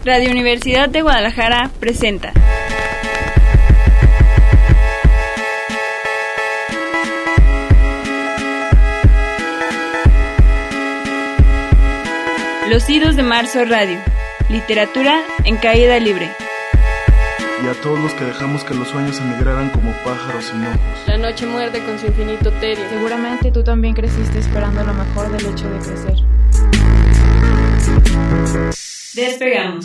Radio Universidad de Guadalajara presenta Los Idos de Marzo Radio, literatura en caída libre. Y a todos los que dejamos que los sueños emigraran como pájaros sin ojos. La noche muerde con su infinito tedio. Seguramente tú también creciste esperando lo mejor del hecho de crecer. Despegamos.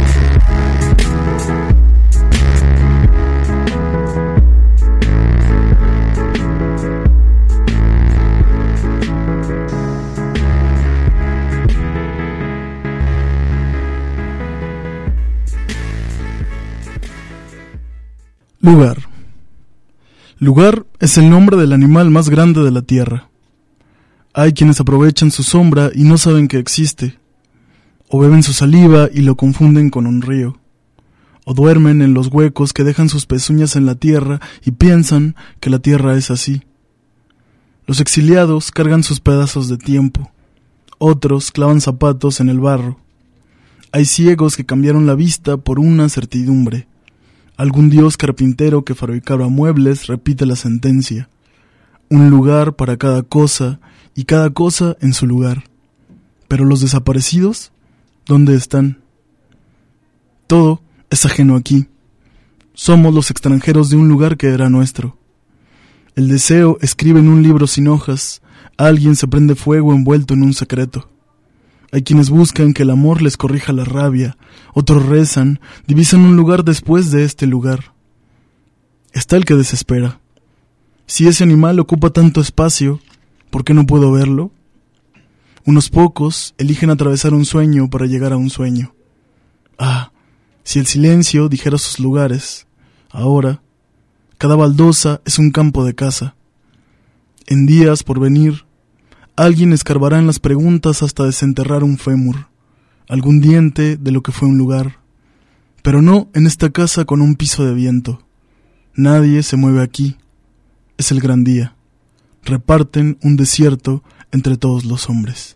Lugar. Lugar es el nombre del animal más grande de la tierra. Hay quienes aprovechan su sombra y no saben que existe, o beben su saliva y lo confunden con un río, o duermen en los huecos que dejan sus pezuñas en la tierra y piensan que la tierra es así. Los exiliados cargan sus pedazos de tiempo, otros clavan zapatos en el barro. Hay ciegos que cambiaron la vista por una certidumbre. Algún dios carpintero que fabricaba muebles repite la sentencia: un lugar para cada cosa y cada cosa en su lugar. Pero los desaparecidos, ¿dónde están? Todo es ajeno aquí. Somos los extranjeros de un lugar que era nuestro. El deseo escribe en un libro sin hojas. Alguien se prende fuego envuelto en un secreto. Hay quienes buscan que el amor les corrija la rabia, otros rezan, divisan un lugar después de este lugar. Está el que desespera. Si ese animal ocupa tanto espacio, ¿por qué no puedo verlo? Unos pocos eligen atravesar un sueño para llegar a un sueño. Ah, si el silencio dijera sus lugares. Ahora, cada baldosa es un campo de caza. En días por venir, alguien escarbará en las preguntas hasta desenterrar un fémur, algún diente de lo que fue un lugar. Pero no en esta casa con un piso de viento. Nadie se mueve aquí. Es el gran día. Reparten un desierto entre todos los hombres.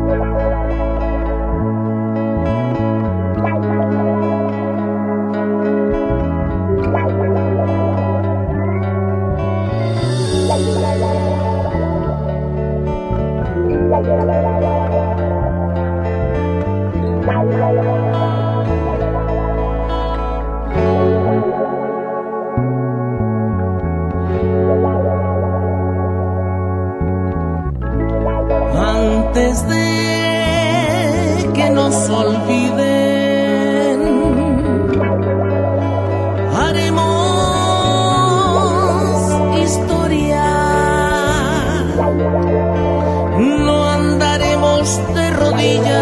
Antes de que nos olviden, haremos historia. No andaremos de rodillas.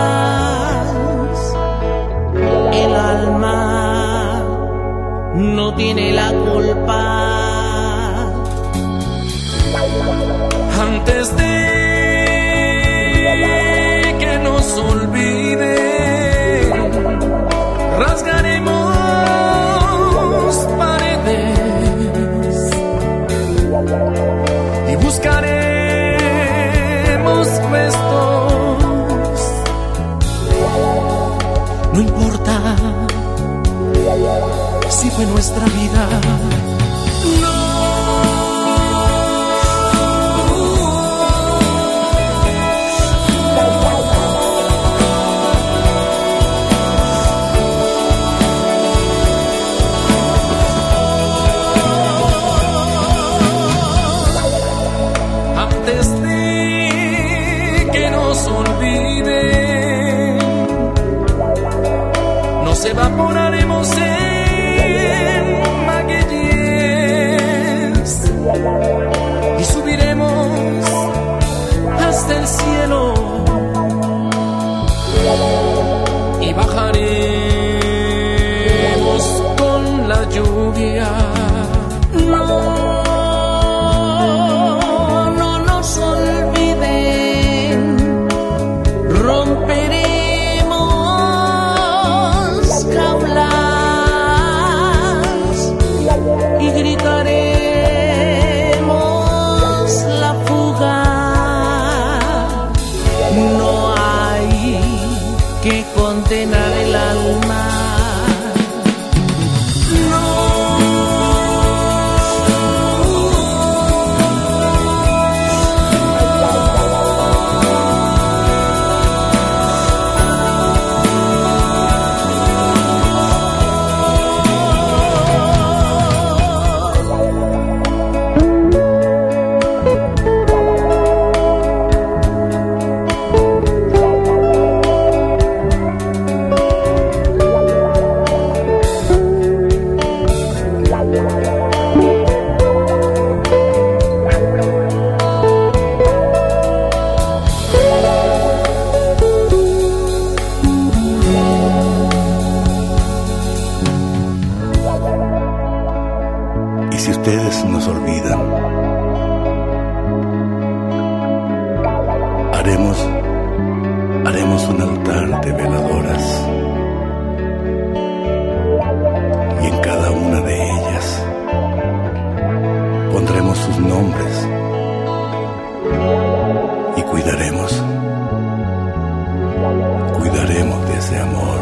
El alma no tiene la culpa. Antes de que nos olviden, rasgaremos paredes y buscaremos restos. No importa si fue nuestra vida. Evaporaremos en magueyes y subiremos hasta el cielo y bajaremos con la lluvia. No nos olviden, romperemos y gritaremos la fuga. No hay que condenar el el alma. Haremos un altar de veladoras y en cada una de ellas pondremos sus nombres y cuidaremos de ese amor.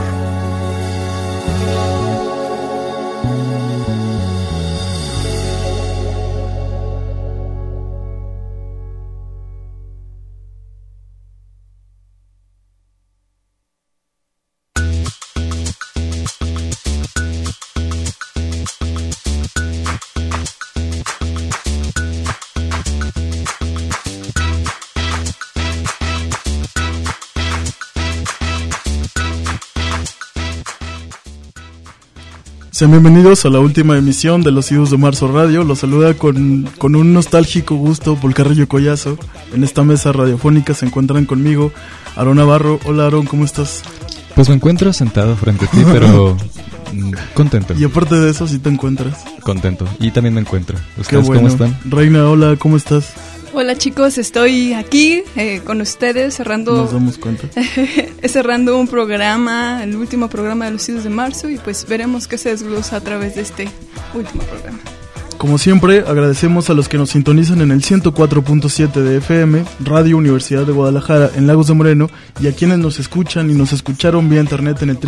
Sean bienvenidos a la última emisión de Los Idos de Marzo Radio. Los saluda con un nostálgico gusto Paul Carrillo Collazo. En esta mesa radiofónica se encuentran conmigo Aarón Navarro. Hola Aarón, ¿cómo estás? Pues me encuentro sentado frente a ti, pero contento. Y aparte de eso, ¿sí te encuentras? Contento, y también me encuentro. ¿Ustedes bueno. cómo están? Reina, hola, ¿cómo estás? Hola chicos, estoy aquí con ustedes cerrando... Nos damos cuenta. cerrando un programa, el último programa de Los Idos de Marzo, y pues veremos qué se desglosa a través de este último programa. Como siempre, agradecemos a los que nos sintonizan en el 104.7 de FM, Radio Universidad de Guadalajara, en Lagos de Moreno, y a quienes nos escuchan y nos escucharon vía internet en el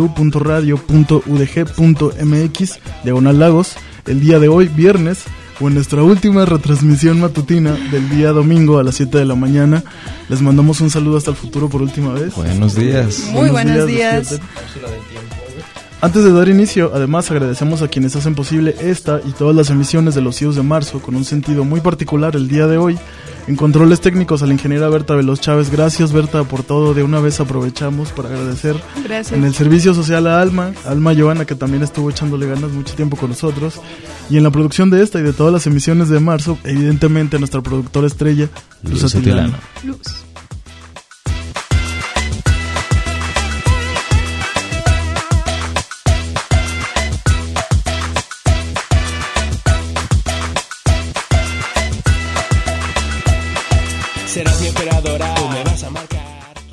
www.radio.udg.mx/Lagos, el día de hoy, viernes, o en nuestra última retransmisión matutina del día domingo a las 7 de la mañana. Les mandamos un saludo hasta el futuro por última vez. Buenos días. Muy buenos días. Antes de dar inicio, además agradecemos a quienes hacen posible esta y todas las emisiones de Los Idos de Marzo con un sentido muy particular el día de hoy. En controles técnicos a la ingeniera Berta Veloz Chávez. Gracias, Berta, por todo. De una vez aprovechamos para agradecer. Gracias. En el servicio social a Alma Joana, que también estuvo echándole ganas mucho tiempo con nosotros. Y en la producción de esta y de todas las emisiones de marzo, evidentemente a nuestra productora estrella, Luz Atilano. Luz. Serás mi operadora, tú me vas a marcar.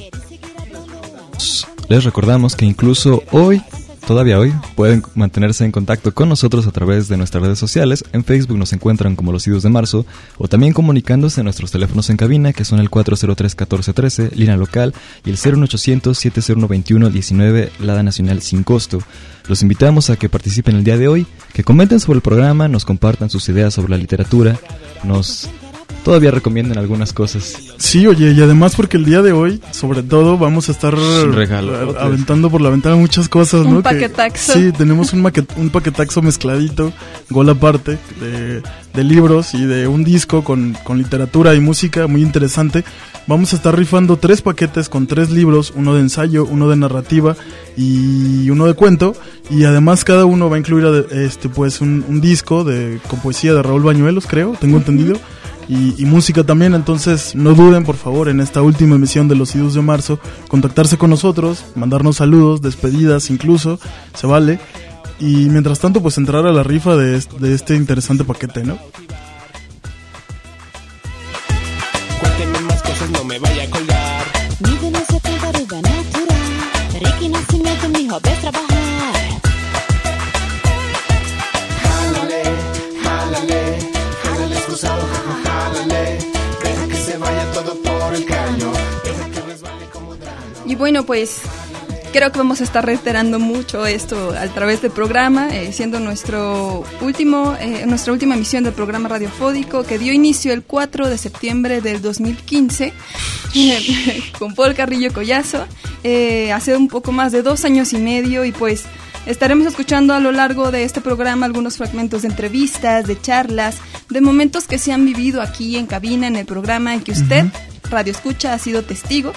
Les recordamos que incluso hoy, todavía hoy, pueden mantenerse en contacto con nosotros a través de nuestras redes sociales. En Facebook nos encuentran como Los Idos de Marzo, o también comunicándose en nuestros teléfonos en cabina, que son el 403-1413, línea local, y el 01800-701-2119, Lada Nacional sin costo. Los invitamos a que participen el día de hoy, que comenten sobre el programa, nos compartan sus ideas sobre la literatura, todavía recomiendan algunas cosas. Sí, oye, y además porque el día de hoy, sobre todo, vamos a estar aventando por la ventana muchas cosas, ¿no? Un paquetaxo. Sí, tenemos un paquetaxo mezcladito, gol aparte, de libros y de un disco con literatura y música muy interesante. Vamos a estar rifando 3 paquetes con 3 libros, uno de ensayo, uno de narrativa y uno de cuento. Y además cada uno va a incluir pues un disco con poesía de Raúl Bañuelos, creo, tengo entendido. Y música también, entonces no duden por favor en esta última emisión de Los Idos de Marzo, contactarse con nosotros, mandarnos saludos, despedidas incluso, se vale. Y mientras tanto pues entrar a la rifa de este interesante paquete, ¿no? Cuéntenme más cosas, no me vaya a colgar. Vive no se trata de natural. Ricky Nacimiento, mi hijo, ves trabajar. Jálale, jálale, jálale excusado, jálale. Deja que se vaya todo por el caño. Deja que resbale como dragón. Y bueno, pues, creo que vamos a estar reiterando mucho esto a través del programa, siendo nuestra última emisión del programa radiofónico que dio inicio el 4 de septiembre del 2015 con Paul Carrillo Collazo, hace un poco más de 2 años y medio, y pues estaremos escuchando a lo largo de este programa algunos fragmentos de entrevistas, de charlas, de momentos que se han vivido aquí en cabina en el programa en que usted, Radio Escucha, ha sido testigo.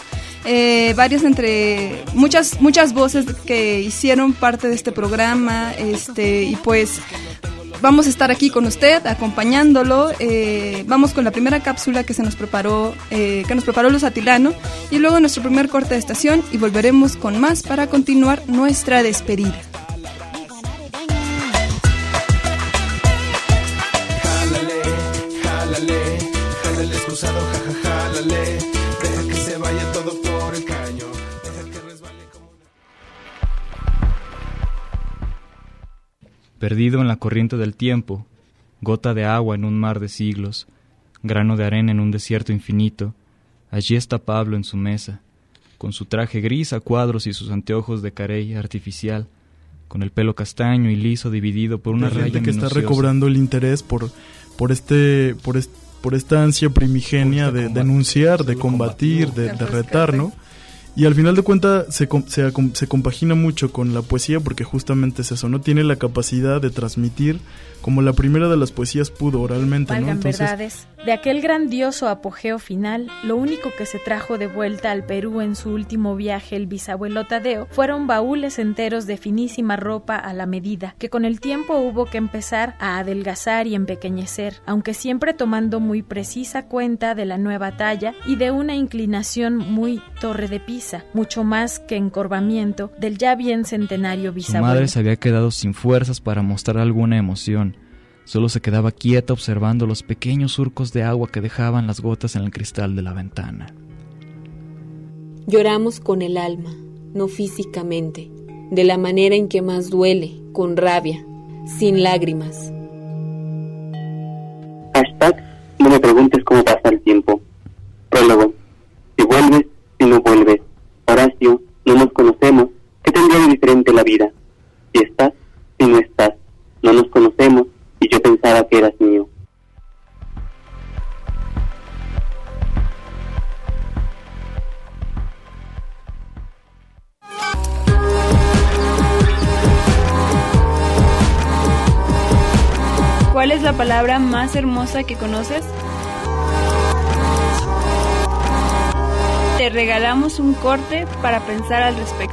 Muchas voces que hicieron parte de este programa, y pues vamos a estar aquí con usted, acompañándolo. Vamos con la primera cápsula que nos preparó Luz Atilano, y luego nuestro primer corte de estación, y volveremos con más para continuar nuestra despedida. Jálale excusado, jálale. Deja que se vaya todo por el caño. Deja que resbale como una... Perdido en la corriente del tiempo, gota de agua en un mar de siglos, grano de arena en un desierto infinito, allí está Pablo en su mesa, con su traje gris a cuadros y sus anteojos de carey artificial, con el pelo castaño y liso dividido por una raya que minuciosa. Está recobrando el interés por esta ansia primigenia de denunciar, de combatir, de retar, ¿no? Y al final de cuentas se compagina mucho con la poesía, porque justamente es eso, ¿no? Tiene la capacidad de transmitir como la primera de las poesías pudo oralmente, ¿no? Entonces, verdades, de aquel grandioso apogeo final, lo único que se trajo de vuelta al Perú en su último viaje el bisabuelo Tadeo fueron baúles enteros de finísima ropa a la medida, que con el tiempo hubo que empezar a adelgazar y empequeñecer, aunque siempre tomando muy precisa cuenta de la nueva talla y de una inclinación muy Torre de Pisa, mucho más que encorvamiento del ya bien centenario bisabuelo. Su madre se había quedado sin fuerzas para mostrar alguna emoción. Solo se quedaba quieta observando los pequeños surcos de agua que dejaban las gotas en el cristal de la ventana. Lloramos con el alma, no físicamente, de la manera en que más duele, con rabia, sin lágrimas. No me preguntes cómo pasa el tiempo. Prólogo. Si vuelves, si no vuelves. Horacio, no nos conocemos. ¿Qué tendría de diferente la vida? Si estás, si no estás. No nos conocemos y yo pensaba que eras mío. ¿Cuál es la palabra más hermosa que conoces? Te regalamos un corte para pensar al respecto.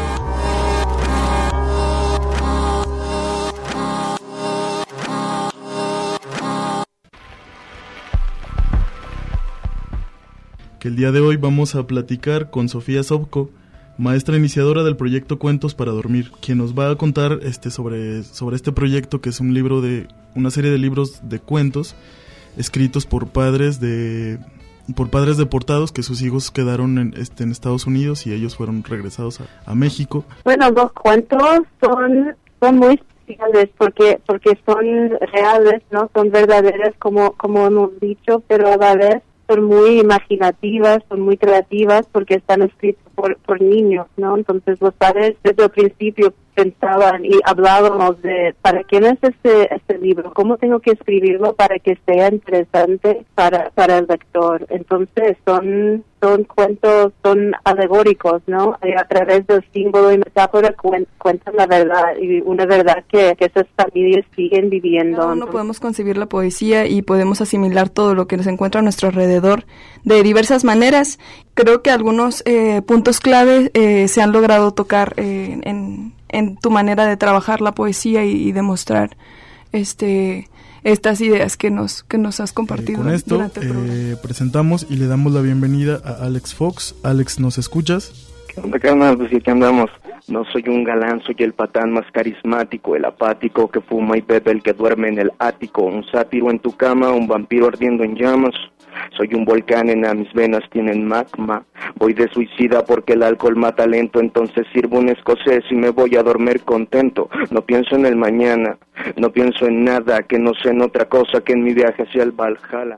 Que el día de hoy vamos a platicar con Sofía Sobko, maestra iniciadora del proyecto Cuentos para Dormir, quien nos va a contar sobre este proyecto, que es una serie de libros de cuentos escritos por padres deportados, que sus hijos quedaron en Estados Unidos y ellos fueron regresados a México. Bueno, los cuentos son muy especiales porque son reales, ¿no? Son verdaderas, como hemos dicho, pero a la vez son muy imaginativas, son muy creativas, porque están escritos por niños, ¿no? Entonces los padres desde el principio pensaban y hablábamos de ¿para quién es este libro? ¿Cómo tengo que escribirlo para que sea interesante para el lector? Entonces son cuentos, son alegóricos, ¿no? A través del símbolo y metáfora cuentan la verdad, y una verdad que esas familias siguen viviendo. No podemos concebir la poesía y podemos asimilar todo lo que nos encuentra a nuestro alrededor de diversas maneras. Creo que algunos puntos clave se han logrado tocar en tu manera de trabajar la poesía y demostrar estas ideas que nos has compartido. Con esto presentamos y le damos la bienvenida a Alex Fox. Alex, ¿nos escuchas? ¿Qué onda, carnal? Pues sí, aquí andamos. No soy un galán, soy el patán más carismático, el apático que fuma y bebe, el que duerme en el ático, un sátiro en tu cama, un vampiro ardiendo en llamas. Soy un volcán, en mis venas tienen magma. Voy de suicida porque el alcohol mata lento. Entonces sirvo un escocés y me voy a dormir contento. No pienso en el mañana, no pienso en nada que no sea en otra cosa que en mi viaje hacia el Valhalla.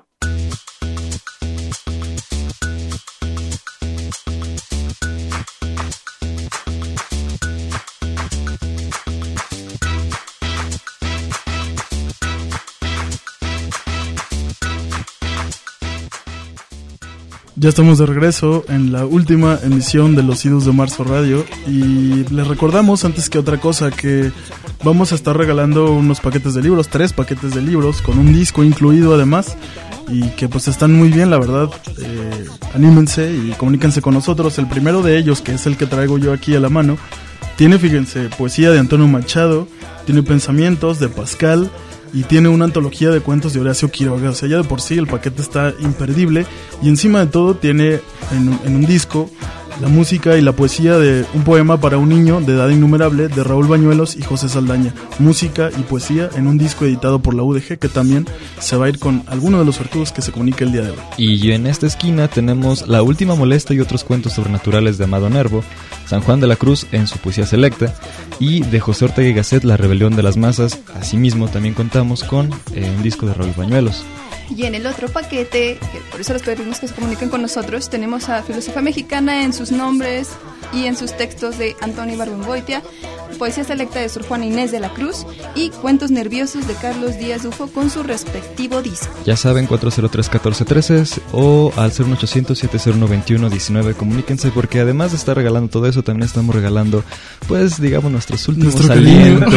Ya estamos de regreso en la última emisión de Los Idos de Marzo Radio y les recordamos antes que otra cosa que vamos a estar regalando unos paquetes de libros, 3 paquetes de libros con un disco incluido además y que pues están muy bien, la verdad. Anímense y comuníquense con nosotros. El primero de ellos, que es el que traigo yo aquí a la mano, tiene, fíjense, poesía de Antonio Machado, tiene pensamientos de Pascal y tiene una antología de cuentos de Horacio Quiroga. O sea, ya de por sí el paquete está imperdible y encima de todo tiene en un disco la música y la poesía de un poema para un niño de edad innumerable de Raúl Bañuelos y José Saldaña. Música y poesía en un disco editado por la UDG que también se va a ir con alguno de los sortudos que se comunica el día de hoy. Y en esta esquina tenemos La Última Molesta y otros cuentos sobrenaturales de Amado Nervo, San Juan de la Cruz en su poesía selecta y de José Ortega y Gasset La Rebelión de las Masas. Asimismo también contamos con un disco de Raúl Bañuelos. Y en el otro paquete, que por eso les pedimos que se comuniquen con nosotros, tenemos a Filosofía Mexicana en sus nombres y en sus textos de Antonio Ibargüengoitia, poesía selecta de Sor Juana Inés de la Cruz y cuentos nerviosos de Carlos Díaz Dufo con su respectivo disco. Ya saben, 403-1413 o al 01800-701-2119, comuníquense porque además de estar regalando todo eso, también estamos regalando, pues digamos, nuestros últimos alientos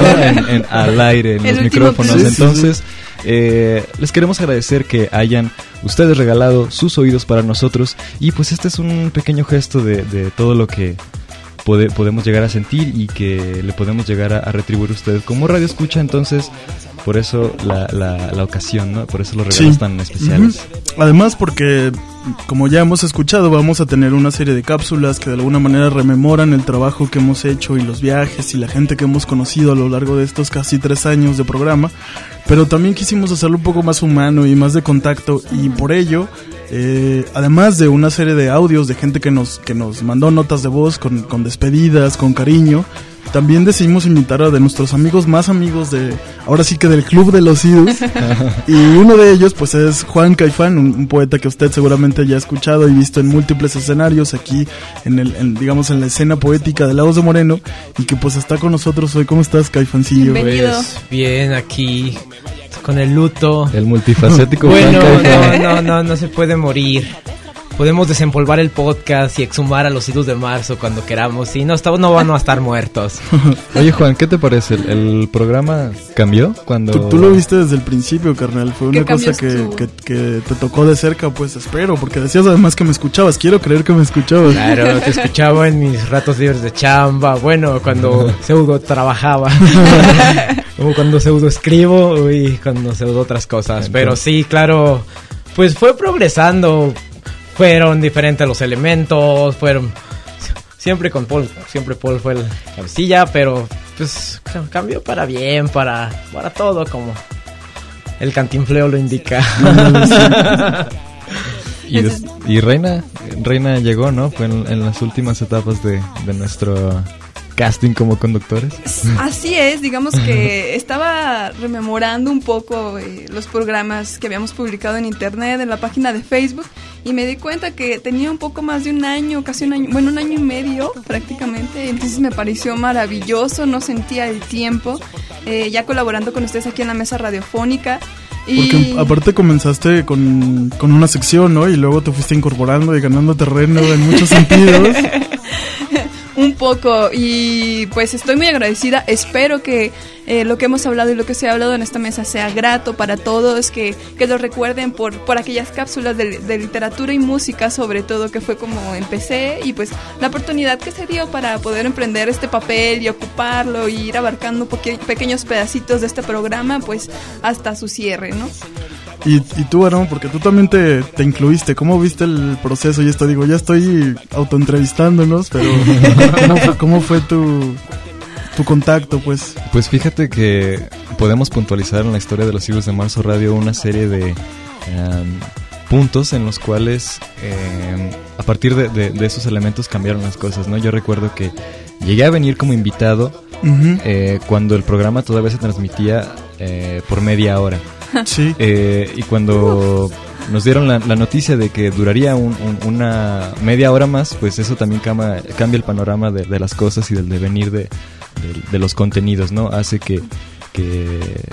al aire, en los micrófonos. Sí, entonces, les queremos agradecer que hayan ustedes regalado sus oídos para nosotros y pues este es un pequeño gesto de todo lo que podemos llegar a sentir y que le podemos llegar a retribuir a ustedes como radio escucha. Entonces por eso la ocasión, ¿no? Por eso los regalos tan especiales. Además porque, como ya hemos escuchado, vamos a tener una serie de cápsulas que de alguna manera rememoran el trabajo que hemos hecho y los viajes y la gente que hemos conocido a lo largo de estos casi 3 años de programa, pero también quisimos hacerlo un poco más humano y más de contacto y por ello, además de una serie de audios de gente que nos mandó notas de voz con despedidas, con cariño, también decidimos invitar a de nuestros amigos más amigos ahora sí que del Club de los Idos. Y uno de ellos pues es Juan Caifán, un poeta que usted seguramente ya ha escuchado y visto en múltiples escenarios aquí digamos en la escena poética de Lagos de Moreno y que pues está con nosotros hoy. ¿Cómo estás, Caifancillo? Bienvenido. Pues bien, aquí con el luto. El multifacético. Bueno, no se puede morir. Podemos desempolvar el podcast y exhumar a los Idos de Marzo cuando queramos y no van a estar muertos. Oye, Juan, ¿qué te parece? ¿El programa cambió cuando...? Tú lo viste desde el principio, carnal. Fue una cosa que te tocó de cerca, pues espero, porque decías además que me escuchabas. Quiero creer que me escuchabas. Claro, te escuchaba en mis ratos libres de chamba. Bueno, cuando pseudo trabajaba. O cuando pseudo escribo y cuando pseudo otras cosas. Pero sí, claro, pues fue progresando. Fueron diferentes los elementos, siempre con Paul, siempre Paul fue el cabecilla, pero pues cambió para bien, para todo, como el cantinfleo lo indica. Y Reina llegó, ¿no? Fue en las últimas etapas de nuestro casting como conductores. Así es, digamos que estaba rememorando un poco los programas que habíamos publicado en internet, en la página de Facebook, y me di cuenta que tenía un poco más de un año, casi un año, bueno, 1 año y medio prácticamente, entonces me pareció maravilloso, no sentía el tiempo, ya colaborando con ustedes aquí en la mesa radiofónica. Porque aparte comenzaste con una sección, ¿no? Y luego te fuiste incorporando y ganando terreno en muchos sentidos. Un poco, y pues estoy muy agradecida. Espero que lo que hemos hablado y lo que se ha hablado en esta mesa sea grato para todos, que lo recuerden por aquellas cápsulas de literatura y música, sobre todo, que fue como empecé, y pues la oportunidad que se dio para poder emprender este papel y ocuparlo y ir abarcando pequeños pedacitos de este programa, pues hasta su cierre, ¿no? Y tú, Aaron, porque tú también te incluiste, ¿cómo viste el proceso? Y esto, digo, ya estoy autoentrevistándonos, pero ¿cómo fue tu contacto, pues? Pues fíjate que podemos puntualizar en la historia de los Idos de Marzo Radio una serie de puntos en los cuales a partir de esos elementos cambiaron las cosas, ¿no? Yo recuerdo que llegué a venir como invitado cuando el programa todavía se transmitía por media hora. Sí. Y cuando nos dieron la noticia de que duraría una media hora más, pues eso también cambia el panorama de las cosas y del devenir de los contenidos, ¿no? Hace que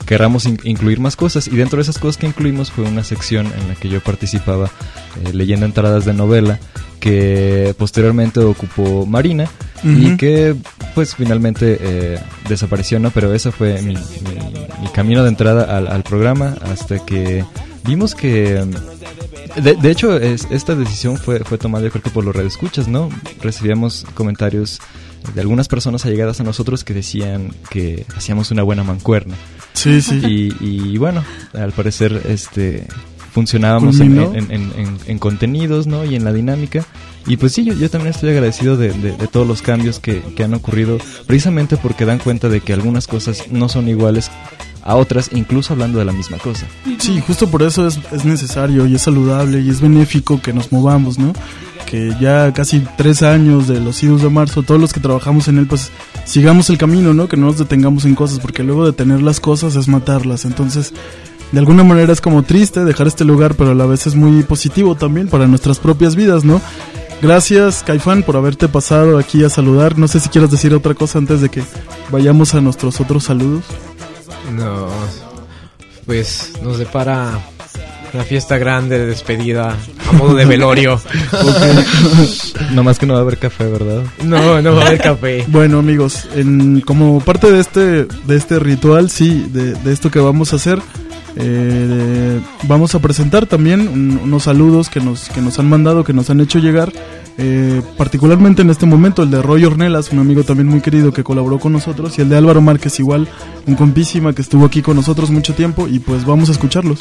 querramos incluir más cosas, y dentro de esas cosas que incluimos fue una sección en la que yo participaba leyendo entradas de novela que posteriormente ocupó Marina y que pues finalmente desapareció, ¿no? Pero ese fue mi camino de entrada al programa, hasta que vimos que de hecho esta decisión fue tomada, yo creo que por los radioescuchas, ¿no? Recibíamos comentarios de algunas personas allegadas a nosotros que decían que hacíamos una buena mancuerna. Sí. Y bueno, al parecer funcionábamos en contenidos, ¿no? Y en la dinámica. Y pues sí, yo también estoy agradecido de todos los cambios que han ocurrido, precisamente porque dan cuenta de que algunas cosas no son iguales a otras, incluso hablando de la misma cosa. Sí, justo por eso es necesario y es saludable y es benéfico que nos movamos, ¿no? Que ya casi 3 años de los Idus de Marzo, todos los que trabajamos en él, pues sigamos el camino, ¿no? Que no nos detengamos en cosas, porque luego detener las cosas es matarlas. Entonces, de alguna manera es como triste dejar este lugar, pero a la vez es muy positivo también para nuestras propias vidas, ¿no? Gracias, Caifán, por haberte pasado aquí a saludar. No sé si quieres decir otra cosa antes de que vayamos a nuestros otros saludos. No, pues nos depara una fiesta grande de despedida a modo de velorio. No más que no va a haber café, ¿verdad? No va a haber café. Bueno, amigos, como parte de este ritual, sí, de esto que vamos a hacer, vamos a presentar también unos saludos que nos han mandado, que nos han hecho llegar, particularmente en este momento el de Roy Ornelas, un amigo también muy querido que colaboró con nosotros, y el de Álvaro Márquez, igual, un compísima que estuvo aquí con nosotros mucho tiempo, y pues vamos a escucharlos.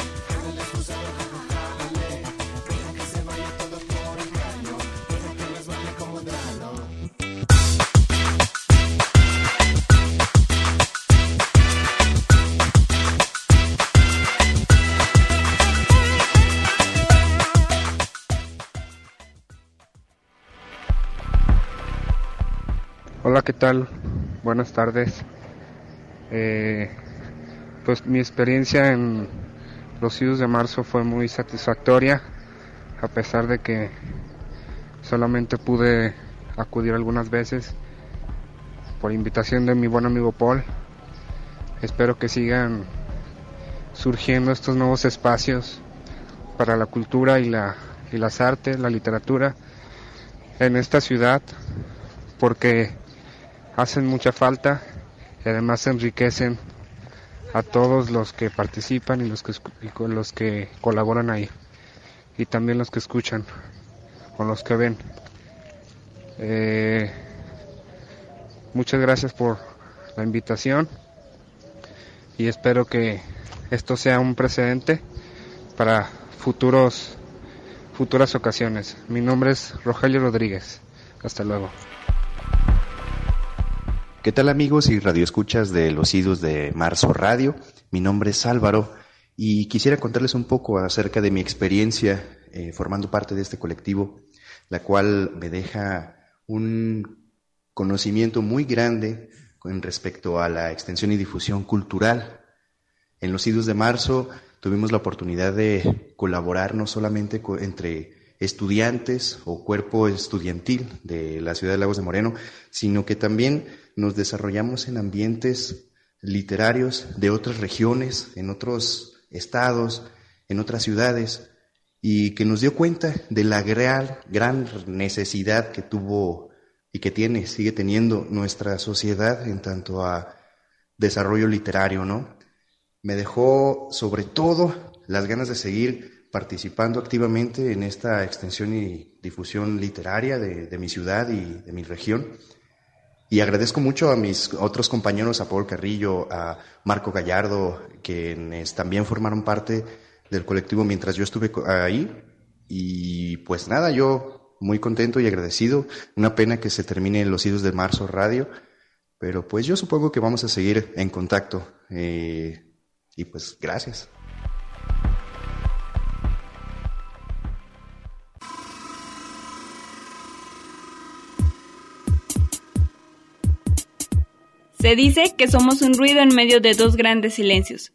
Hola, ¿qué tal? Buenas tardes. Pues mi experiencia en los Idus de Marzo fue muy satisfactoria, a pesar de que solamente pude acudir algunas veces por invitación de mi buen amigo Paul. Espero que sigan surgiendo estos nuevos espacios para la cultura y las artes, la literatura en esta ciudad, porque hacen mucha falta y además enriquecen a todos los que participan y con los que colaboran ahí, y también los que escuchan o los que ven. Muchas gracias por la invitación y espero que esto sea un precedente para futuras ocasiones. Mi nombre es Rogelio Rodríguez. Hasta luego. ¿Qué tal, amigos y radioescuchas de los Idus de Marzo Radio? Mi nombre es Álvaro y quisiera contarles un poco acerca de mi experiencia formando parte de este colectivo, la cual me deja un conocimiento muy grande con respecto a la extensión y difusión cultural. En los Idus de Marzo tuvimos la oportunidad de colaborar no solamente entre estudiantes o cuerpo estudiantil de la ciudad de Lagos de Moreno, sino que también nos desarrollamos en ambientes literarios de otras regiones, en otros estados, en otras ciudades, y que nos dio cuenta de la gran necesidad que tuvo y que sigue teniendo nuestra sociedad en tanto a desarrollo literario, ¿no? Me dejó sobre todo las ganas de seguir participando activamente en esta extensión y difusión literaria de mi ciudad y de mi región. Y agradezco mucho a mis otros compañeros, a Paul Carrillo, a Marco Gallardo, quienes también formaron parte del colectivo mientras yo estuve ahí. Y pues nada, yo muy contento y agradecido. Una pena que se termine los Idus de Marzo Radio, pero pues yo supongo que vamos a seguir en contacto. Y pues gracias. Se dice que somos un ruido en medio de dos grandes silencios.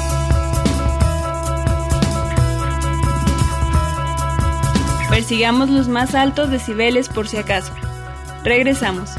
Persigamos los más altos decibeles por si acaso. Regresamos.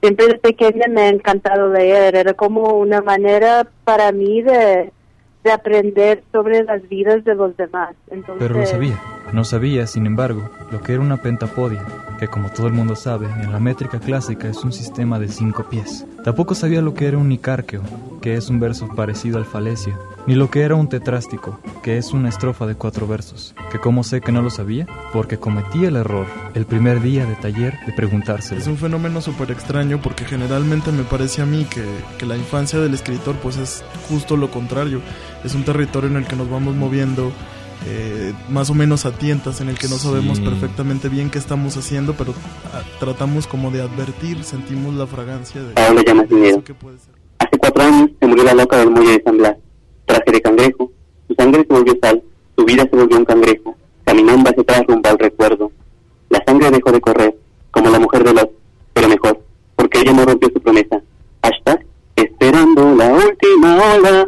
siempre de pequeña me ha encantado leer. Era como una manera para mí de aprender sobre las vidas de los demás. Entonces, pero lo sabía. No sabía, sin embargo, lo que era una pentapodia, que como todo el mundo sabe, en la métrica clásica es un sistema de 5 pies. Tampoco sabía lo que era un nicárqueo, que es un verso parecido al falesio, ni lo que era un tetrástico, que es una estrofa de 4 versos. ¿Que cómo sé que no lo sabía? Porque cometí el error el primer día de taller de preguntárselo. Es un fenómeno súper extraño porque generalmente me parece a mí que la infancia del escritor pues es justo lo contrario. Es un territorio en el que nos vamos moviendo más o menos a tientas, en el que no sabemos perfectamente bien qué estamos haciendo, pero tratamos como de advertir, sentimos la fragancia de... Ahora llamas dinero. Hace 4 años se murió la loca del muelle de San Blas. Traje de cangrejo, su sangre se volvió sal, su vida se volvió un cangrejo. Caminando hacia atrás rumbo al recuerdo. La sangre dejó de correr, como la mujer de Lot, pero mejor, porque ella no rompió su promesa. Hashtag, esperando la última ola.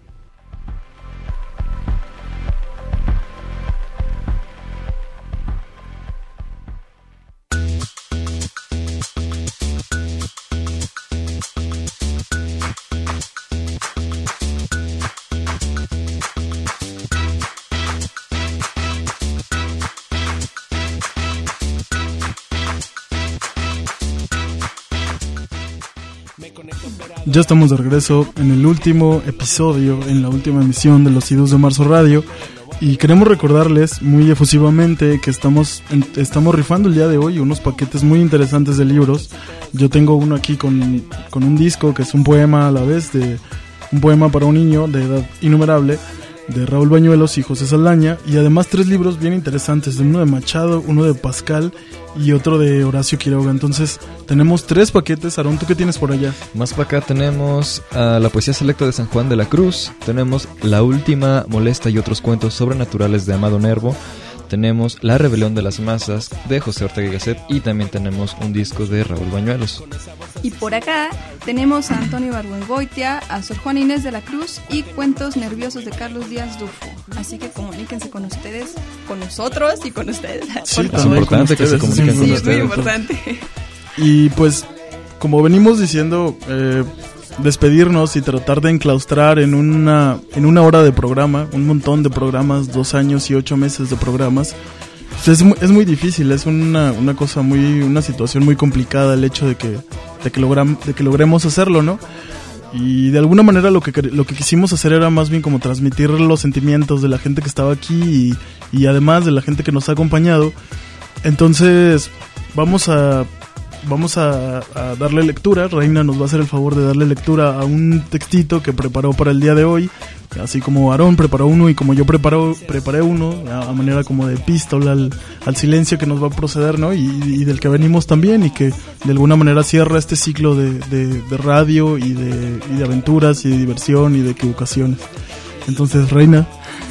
Ya estamos de regreso en el último episodio, en la última emisión de Los Idus de Marzo Radio, y queremos recordarles muy efusivamente que estamos rifando el día de hoy unos paquetes muy interesantes de libros. Yo tengo uno aquí con un disco que es un poema a la vez, un poema para un niño de edad innumerable, de Raúl Bañuelos y José Saldaña, y además 3 libros bien interesantes, uno de Machado, uno de Pascal y otro de Horacio Quiroga. Entonces tenemos 3 paquetes. Aarón, ¿tú qué tienes por allá? Más para acá tenemos la poesía selecta de San Juan de la Cruz, tenemos La Última Molesta y otros cuentos sobrenaturales de Amado Nervo, tenemos La Rebelión de las Masas de José Ortega y Gasset, y también tenemos un disco de Raúl Bañuelos. Y por acá tenemos a Antonio Barbuengoitia, a Sor Juana Inés de la Cruz y Cuentos Nerviosos de Carlos Díaz Dufo. Así que comuníquense con ustedes, con nosotros y con ustedes. Sí, es importante que se comuniquen con ustedes. Sí, es muy importante. Y pues, como venimos diciendo, despedirnos y tratar de enclaustrar en una hora de programa, un montón de programas, 2 años y 8 meses de programas, pues es muy difícil, es una cosa una situación muy complicada el hecho de que logremos hacerlo, ¿no? Y de alguna manera lo que quisimos hacer era más bien como transmitir los sentimientos de la gente que estaba aquí y además de la gente que nos ha acompañado. Entonces vamos a darle lectura. Reina nos va a hacer el favor de darle lectura a un textito que preparó para el día de hoy, así como Aarón preparó uno y como yo preparé uno a manera como de epístola al silencio que nos va a proceder, ¿no? Y del que venimos también, y que de alguna manera cierra este ciclo de radio y de aventuras y de diversión y de equivocaciones. Entonces, Reina.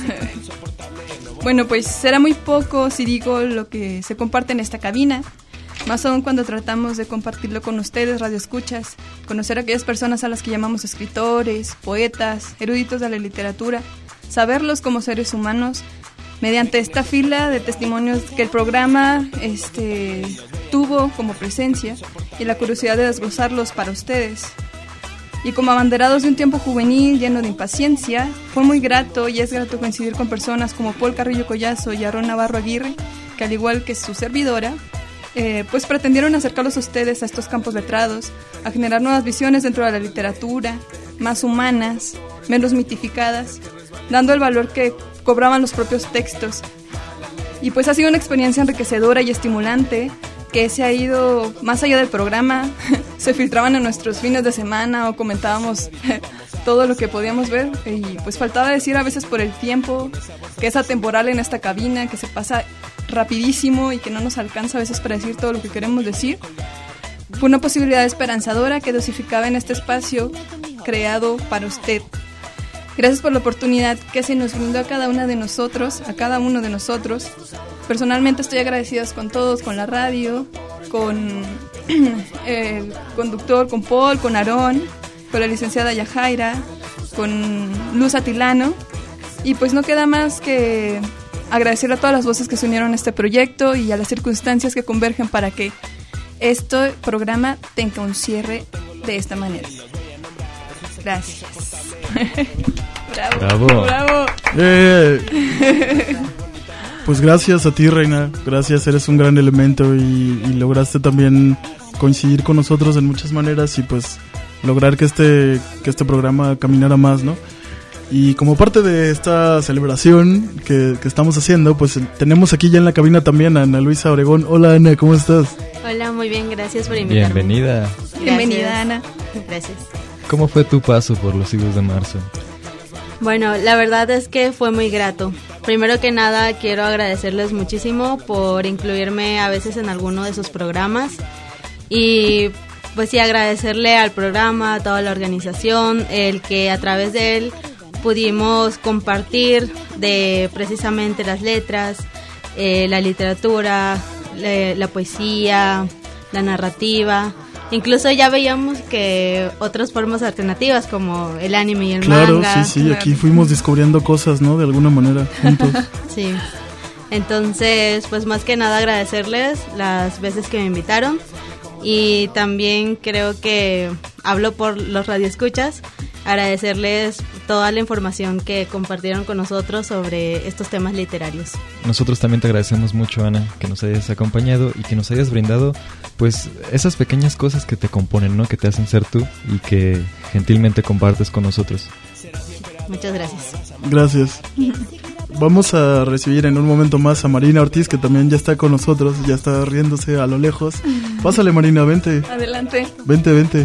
Bueno, pues será muy poco si digo lo que se comparte en esta cabina, más aún cuando tratamos de compartirlo con ustedes, radioescuchas, conocer a aquellas personas a las que llamamos escritores, poetas, eruditos de la literatura, saberlos como seres humanos, mediante esta fila de testimonios que el programa tuvo como presencia y la curiosidad de desglosarlos para ustedes. Y como abanderados de un tiempo juvenil lleno de impaciencia, fue muy grato y es grato coincidir con personas como Paul Carrillo Collazo y Aarón Navarro Aguirre, que al igual que su servidora, pues pretendieron acercarlos a ustedes a estos campos letrados, a generar nuevas visiones dentro de la literatura, más humanas, menos mitificadas, dando el valor que cobraban los propios textos. Y pues ha sido una experiencia enriquecedora y estimulante, que se ha ido más allá del programa. Se filtraban en nuestros fines de semana o comentábamos todo lo que podíamos ver, y pues faltaba decir a veces por el tiempo que es atemporal en esta cabina, que se pasa rapidísimo y que no nos alcanza a veces para decir todo lo que queremos decir. Fue una posibilidad esperanzadora que dosificaba en este espacio creado para usted. Gracias por la oportunidad que se nos brindó a cada una de nosotros, a cada uno de nosotros. Personalmente estoy agradecida con todos, con la radio, con el conductor, con Paul, con Aarón, con la licenciada Yajaira, con Luz Atilano. Y pues no queda más que agradecer a todas las voces que se unieron a este proyecto y a las circunstancias que convergen para que este programa tenga un cierre de esta manera. Gracias. Bravo. Bravo. Pues gracias a ti, Reina. Gracias, eres un gran elemento y lograste también coincidir con nosotros en muchas maneras y pues lograr que este programa caminara más, ¿no? Y como parte de esta celebración que estamos haciendo, pues tenemos aquí ya en la cabina también a Ana Luisa Obregón. Hola, Ana, ¿cómo estás? Hola, muy bien, gracias por invitarme. Bienvenida. Gracias. Bienvenida, Ana. Gracias. ¿Cómo fue tu paso por los Higos de Marzo? Bueno, la verdad es que fue muy grato. Primero que nada, quiero agradecerles muchísimo por incluirme a veces en alguno de sus programas. Y pues sí, agradecerle al programa, a toda la organización, el que a través de él pudimos compartir de precisamente las letras, la literatura, la poesía, la narrativa. Incluso ya veíamos que otras formas alternativas como el anime y el manga. Claro, sí, aquí fuimos descubriendo cosas, ¿no? De alguna manera, juntos. Sí, entonces pues más que nada agradecerles las veces que me invitaron y también creo que hablo por los radioescuchas, agradecerles toda la información que compartieron con nosotros sobre estos temas literarios. Nosotros también te agradecemos mucho, Ana, que nos hayas acompañado y que nos hayas brindado pues esas pequeñas cosas que te componen, ¿no? Que te hacen ser tú y que gentilmente compartes con nosotros. Muchas gracias. Gracias. Vamos a recibir en un momento más a Marina Ortiz, que también ya está con nosotros, ya está riéndose a lo lejos. Pásale, Marina, vente. Adelante. Vente.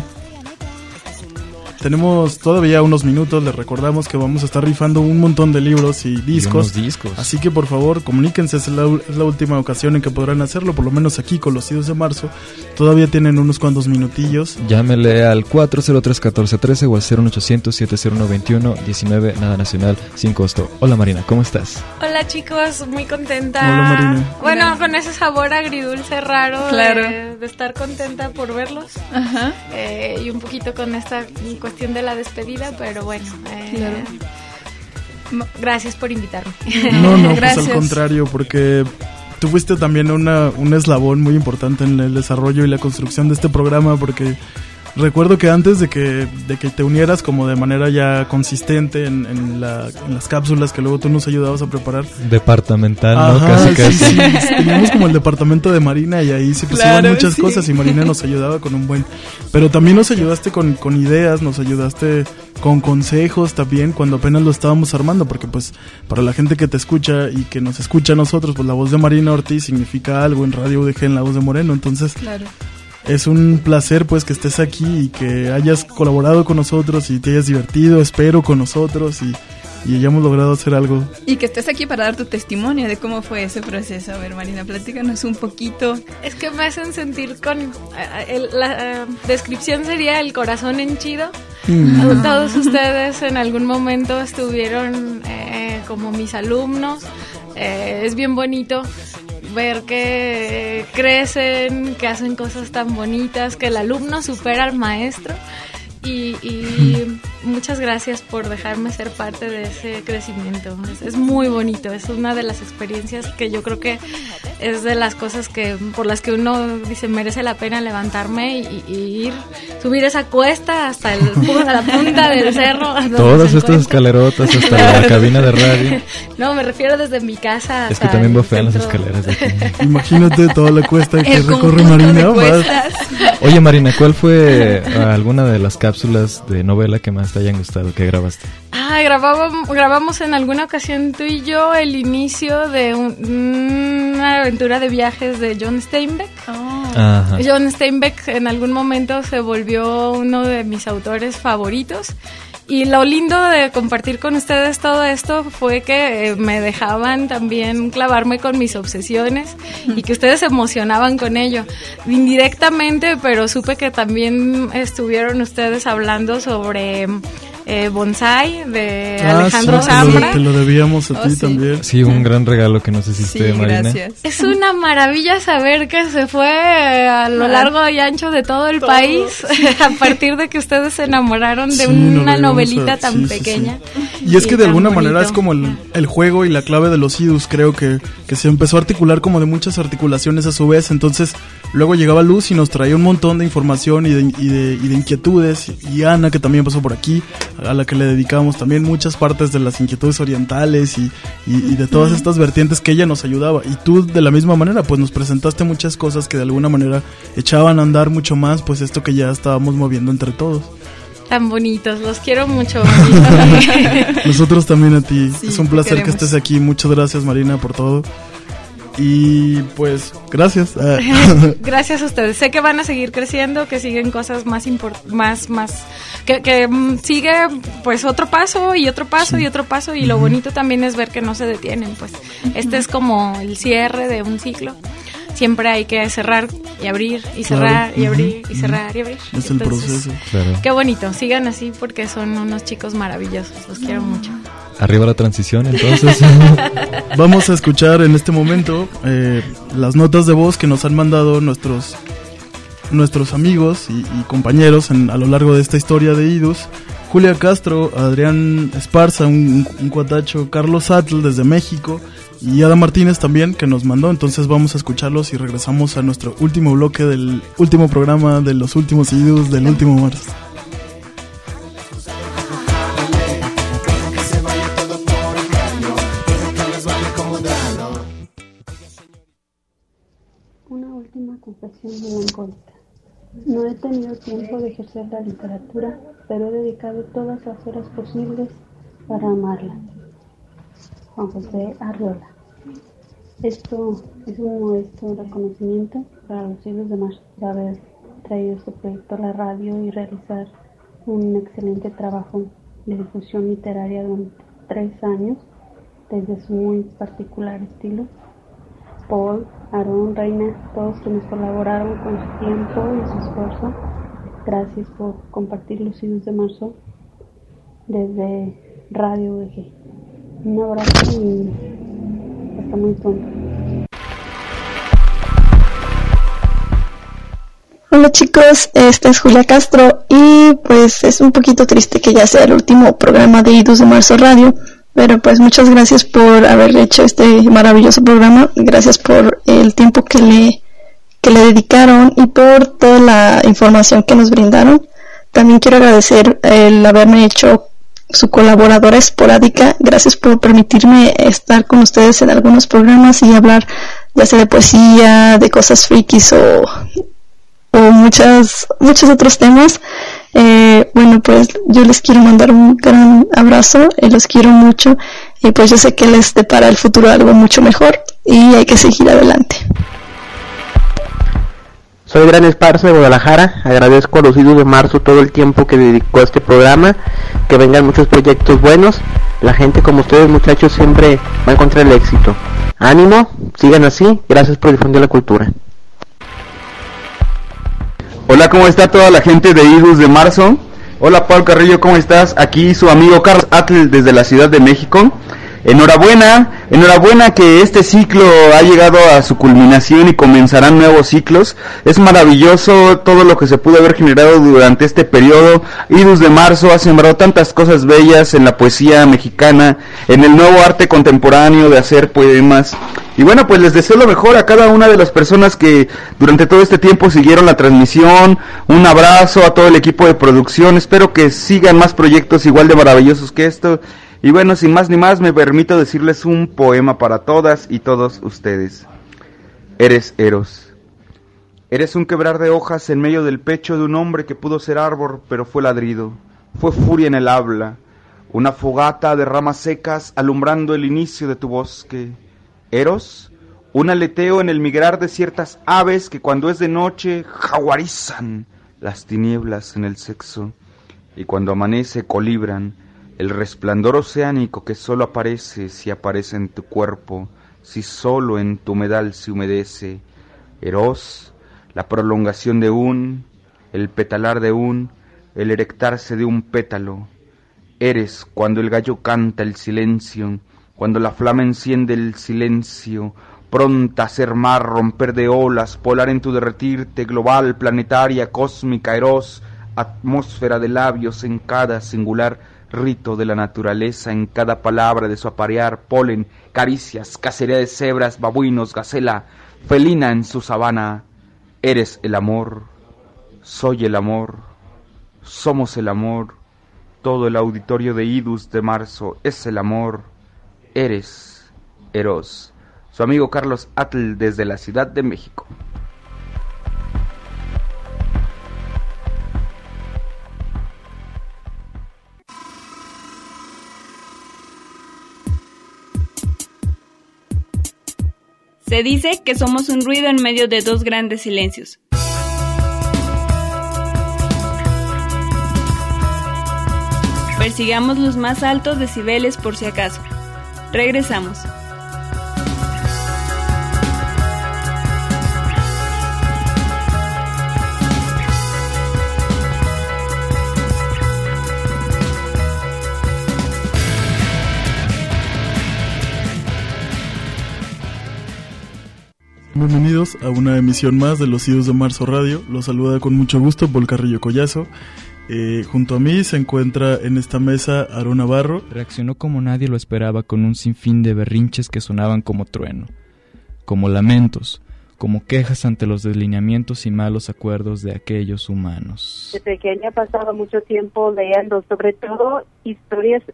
Tenemos todavía unos minutos, les recordamos que vamos a estar rifando un montón de libros y discos. Así que por favor, comuníquense, es la última ocasión en que podrán hacerlo, por lo menos aquí con los Higos de Marzo. Todavía tienen unos cuantos minutillos. Llámele al 403-1413 o al 01800-701-21-19, nada nacional, sin costo. Hola Marina, ¿cómo estás? Hola chicos, muy contenta. Hola Marina. Bueno, con ese sabor agridulce raro, claro, de estar contenta por verlos. Ajá. Y un poquito con esta cuestión de la despedida, pero bueno, claro. Gracias por invitarme. No, gracias. Pues al contrario, porque tú fuiste también un eslabón muy importante en el desarrollo y la construcción de este programa, porque recuerdo que antes de que te unieras como de manera ya consistente en las cápsulas que luego tú nos ayudabas a preparar. Departamental, ajá, ¿no? Casi. Sí, teníamos como el departamento de Marina y ahí se pusieron muchas cosas y Marina nos ayudaba con un buen... Pero también nos ayudaste con ideas, nos ayudaste con consejos también cuando apenas lo estábamos armando, porque pues para la gente que te escucha y que nos escucha a nosotros, pues la voz de Marina Ortiz significa algo en Radio UDG, en La Voz de Moreno, entonces... Claro. Es un placer pues que estés aquí y que hayas colaborado con nosotros y te hayas divertido, espero, con nosotros y hayamos logrado hacer algo. Y que estés aquí para dar tu testimonio de cómo fue ese proceso. A ver, Marina, platícanos un poquito. Es que me hacen sentir la descripción sería el corazón henchido. Todos ustedes en algún momento estuvieron como mis alumnos. Es bien bonito ver que crecen, que hacen cosas tan bonitas, que el alumno supera al maestro y muchas gracias por dejarme ser parte de ese crecimiento. Es muy bonito, es una de las experiencias que yo creo que es de las cosas por las que uno dice merece la pena levantarme y subir esa cuesta hasta la punta del cerro. Todas estas escalerotas hasta la cabina de radio. No, me refiero desde mi casa. Es que también bofean las escaleras de aquí. Imagínate toda la cuesta que recorre Marina. Oye Marina, ¿cuál fue alguna de las cápsulas de novela que más te hayan gustado que grabaste? Grabamos en alguna ocasión tú y yo el inicio de una aventura de viajes de John Steinbeck. Ajá. John Steinbeck en algún momento se volvió uno de mis autores favoritos. Y lo lindo de compartir con ustedes todo esto fue que me dejaban también clavarme con mis obsesiones y que ustedes se emocionaban con ello. Indirectamente, pero supe que también estuvieron ustedes hablando sobre bonsai de Alejandro Zambra. Te lo debíamos a ti también. Sí, un gran regalo que nos hiciste, Marina. Gracias. Es una maravilla saber que se fue a lo largo y ancho de todo el país a partir de que ustedes se enamoraron de una novelita tan pequeña. Y es que de alguna manera es como el juego y la clave de los idus, creo que se empezó a articular como de muchas articulaciones a su vez, entonces luego llegaba Luz y nos traía un montón de información y de inquietudes, y Ana, que también pasó por aquí, a la que le dedicábamos también muchas partes de las inquietudes orientales y de todas estas vertientes que ella nos ayudaba, y tú de la misma manera pues nos presentaste muchas cosas que de alguna manera echaban a andar mucho más pues esto que ya estábamos moviendo entre todos. Tan bonitos, los quiero mucho. Nosotros también a ti, Sí, es un placer que estés aquí, muchas gracias Marina por todo. Y pues, gracias. Gracias a ustedes. Sé que van a seguir creciendo, que siguen cosas más que sigue pues otro paso y otro paso y otro paso, y lo bonito también es ver que no se detienen, pues. Este es como el cierre de un ciclo. Siempre hay que cerrar y abrir y cerrar y abrir y cerrar y abrir. Es el proceso. Claro. Qué bonito, sigan así porque son unos chicos maravillosos, los quiero mucho. Arriba la transición, entonces. Vamos a escuchar en este momento las notas de voz que nos han mandado nuestros amigos y compañeros a lo largo de esta historia de IDUS. Julia Castro, Adrián Esparza, un cuatacho, Carlos Atl desde México y Ada Martínez también que nos mandó. Entonces vamos a escucharlos y regresamos a nuestro último bloque del último programa de los últimos IDUS del último marzo. Confesión melancólica. No he tenido tiempo de ejercer la literatura, pero he dedicado todas las horas posibles para amarla. Juan José Arriola. Esto es un modesto reconocimiento para los siglos de marzo de haber traído este proyecto a la radio y realizar un excelente trabajo de difusión literaria durante 3 años, desde su muy particular estilo. Paul, Aarón, Reina, todos quienes colaboraron con su tiempo y su esfuerzo, gracias por compartir los IDUS de marzo desde Radio VG. Un abrazo y hasta muy pronto. Hola chicos, esta es Julia Castro y pues es un poquito triste que ya sea el último programa de IDUS de marzo radio. Pero pues muchas gracias por haber hecho este maravilloso programa, gracias por el tiempo que le dedicaron y por toda la información que nos brindaron. También quiero agradecer el haberme hecho su colaboradora esporádica, gracias por permitirme estar con ustedes en algunos programas y hablar ya sea de poesía, de cosas frikis o muchos otros temas. Bueno, pues yo les quiero mandar un gran abrazo, los quiero mucho y pues yo sé que les depara el futuro algo mucho mejor y hay que seguir adelante. Soy Adrián Esparza de Guadalajara, agradezco a los IDUS de marzo todo el tiempo que dedicó a este programa, que vengan muchos proyectos buenos, la gente como ustedes muchachos siempre va a encontrar el éxito. Ánimo, sigan así, gracias por difundir la cultura. Hola, ¿cómo está toda la gente de IDUS de marzo? Hola, Paul Carrillo, ¿cómo estás? Aquí su amigo Carlos Atl desde la Ciudad de México. Enhorabuena que este ciclo ha llegado a su culminación y comenzarán nuevos ciclos. Es maravilloso todo lo que se pudo haber generado durante este periodo. IDUS de marzo ha sembrado tantas cosas bellas en la poesía mexicana, en el nuevo arte contemporáneo de hacer poemas. Y bueno, pues les deseo lo mejor a cada una de las personas que durante todo este tiempo siguieron la transmisión. Un abrazo a todo el equipo de producción. Espero que sigan más proyectos igual de maravillosos que esto. Y bueno, sin más ni más, me permito decirles un poema para todas y todos ustedes. Eres Eros. Eres un quebrar de hojas en medio del pecho de un hombre que pudo ser árbol, pero fue ladrido. Fue furia en el habla. Una fogata de ramas secas alumbrando el inicio de tu bosque. Eros, un aleteo en el migrar de ciertas aves que cuando es de noche jaguarizan las tinieblas en el sexo. Y cuando amanece colibran el resplandor oceánico que solo aparece si aparece en tu cuerpo, si solo en tu humedal se humedece. Eros, la prolongación de el petalar de el erectarse de un pétalo. Eres cuando el gallo canta el silencio, cuando la flama enciende el silencio, pronta a ser mar, romper de olas, polar en tu derretirte, global, planetaria, cósmica, eros, atmósfera de labios en cada singular rito de la naturaleza, en cada palabra de su aparear, polen, caricias, cacería de cebras, babuinos, gacela, felina en su sabana. Eres el amor, soy el amor, somos el amor, todo el auditorio de Idus de Marzo es el amor, eres Eros. Su amigo Carlos Atl desde la Ciudad de México. Se dice que somos un ruido en medio de dos grandes silencios. Persigamos los más altos decibeles por si acaso. Regresamos. Bienvenidos a una emisión más de Los Idus de Marzo Radio. Los saluda con mucho gusto Paul Carrillo Collazo. Junto a mí se encuentra en esta mesa Aarón Navarro. Reaccionó como nadie lo esperaba, con un sinfín de berrinches que sonaban como trueno, como lamentos, como quejas ante los deslineamientos y malos acuerdos de aquellos humanos. De pequeña pasaba mucho tiempo leyendo, sobre todo historias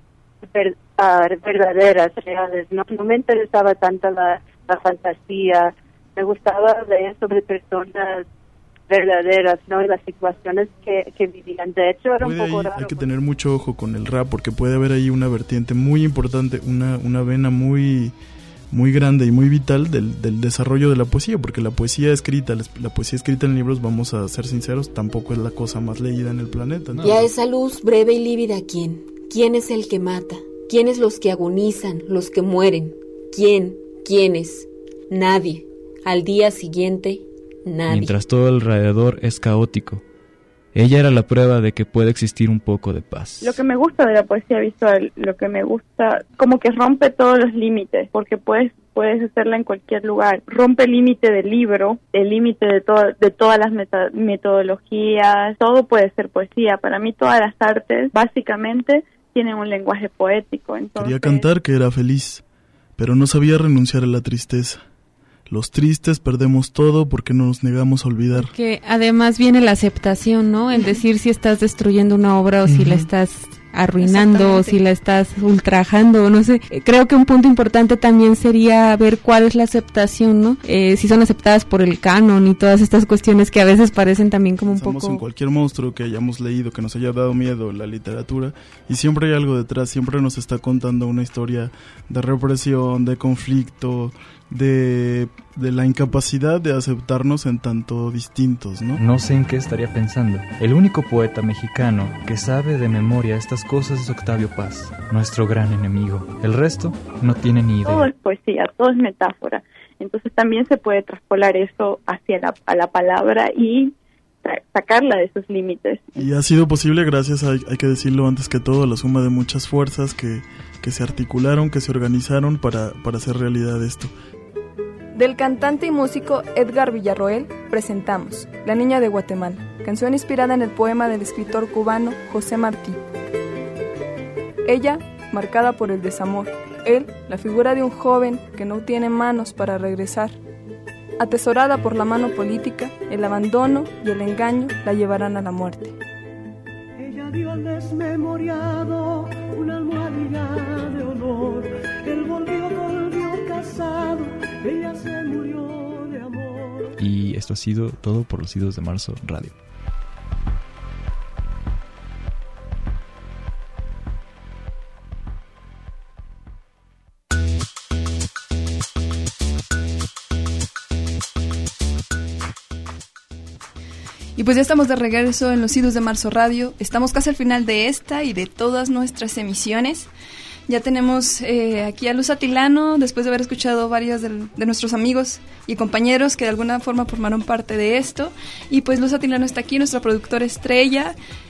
verdaderas, reales. No me interesaba tanto la fantasía. Me gustaba leer sobre personas verdaderas, ¿no? Y las situaciones que vivían. De hecho, era un poco raro. Hay que tener mucho ojo con el rap, porque puede haber ahí una vertiente muy importante, una vena muy grande y muy vital del desarrollo de la poesía, porque la poesía escrita en libros, vamos a ser sinceros, tampoco es la cosa más leída en el planeta, ¿no? Y a esa luz breve y lívida, ¿quién es el que mata? ¿Quiénes los que agonizan, los que mueren? ¿Quiénes? Nadie. Al día siguiente, nadie. Mientras todo alrededor es caótico, ella era la prueba de que puede existir un poco de paz. Lo que me gusta de la poesía visual, lo que me gusta, como que rompe todos los límites, porque puedes hacerla en cualquier lugar. Rompe el límite del libro, el límite de todas las metodologías, todo puede ser poesía. Para mí todas las artes, básicamente, tienen un lenguaje poético. Entonces... Quería cantar que era feliz, pero no sabía renunciar a la tristeza. Los tristes perdemos todo porque no nos negamos a olvidar. Que además viene la aceptación, ¿no? El decir si estás destruyendo una obra o si la estás arruinando o si la estás ultrajando, no sé. Creo que un punto importante también sería ver cuál es la aceptación, ¿no? Si son aceptadas por el canon y todas estas cuestiones que a veces parecen también como un poco... en cualquier monstruo que hayamos leído, que nos haya dado miedo la literatura, y siempre hay algo detrás, siempre nos está contando una historia de represión, de conflicto, de la incapacidad de aceptarnos en tanto distintos, ¿no? No sé en qué estaría pensando. El único poeta mexicano que sabe de memoria estas cosas es Octavio Paz, nuestro gran enemigo. El resto no tiene ni idea. Todo es poesía, todo es metáfora. Entonces también se puede traspolar eso hacia a la palabra y sacarla de esos límites. Y ha sido posible gracias, hay que decirlo antes que todo, a la suma de muchas fuerzas que se articularon, que se organizaron para hacer realidad esto. Del cantante y músico Edgar Villarroel presentamos La Niña de Guatemala, canción inspirada en el poema del escritor cubano José Martí. Ella, marcada por el desamor, él, la figura de un joven que no tiene manos para regresar. Atesorada por la mano política, el abandono y el engaño la llevarán a la muerte. Ella dio al desmemoriado una almohadilla de honor. Él volvió casado, ella se murió de amor. Y esto ha sido todo por Los Idus de Marzo Radio. Y pues ya estamos de regreso en Los Idus de Marzo Radio. Estamos casi al final de esta y de todas nuestras emisiones. Ya tenemos aquí a Luz Atilano, después de haber escuchado varios de nuestros amigos y compañeros que de alguna forma formaron parte de esto. Y pues Luz Atilano está aquí, nuestra productora estrella.